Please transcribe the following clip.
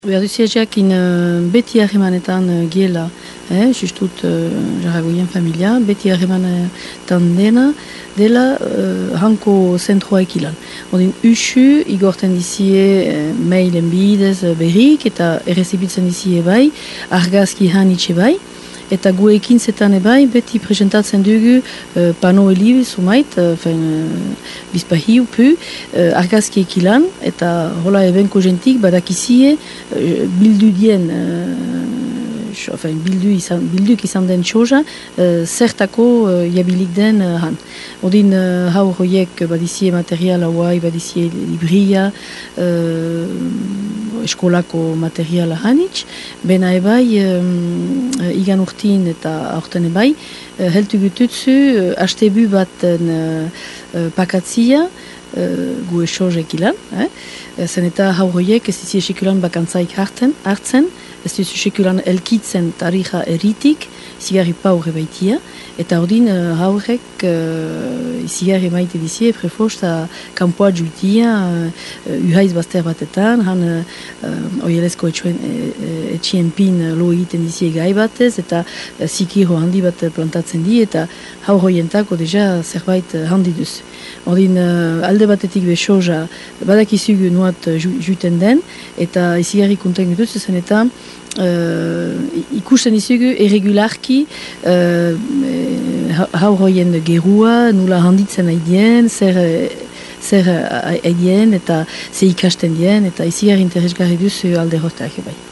Behar duziaziak beti harremanetan giela, justut jarragoien familia, beti harremanetan dela hanko zentroaik ilan. Odin usu igorten dizie mailen bidez berrik eta errezibitzen dizie bai, argazki hanitxe bai. Eta guekin zetan ebai, beti presentatzen dugu pano elibe sumait, bizpahi upu, argazkiek ilan, eta hola ebenko jentik badakizie bildu dien, bilduk izan den txoja, zertako jabilik den han. Odin haur horiek badizie material hauai, badizie libria, eskolako materiala hanitz, bena ebai igan urtin eta aurten ebai, heltu gututzu hastebu baten pakatzia gu esozek ilan, zen eta haurroiek ez dizie sekulan bakantzaik hartzen, ez duzu sekulan elkitzen tarija eritik, zigarri paure baitia, eta ordin haurrek zigarri maite dizie, prefosta kampoa juitia, uhaiz bazter batetan, han oielezko etxien pin lo egiten dizie gai batez, eta zikiro handi bat plantatzen di, eta haurroientako deja zerbait handi duz. Ordin alde batetik besoja badakizugu nuat juiten den, eta zigarri konten duz, zen eta ikusten dizugu irregularki haurroien gerua, nula handitzen haidien, zer haidien eta ze ikasten dien, eta izigar interesgarri duzu alde horretak bai.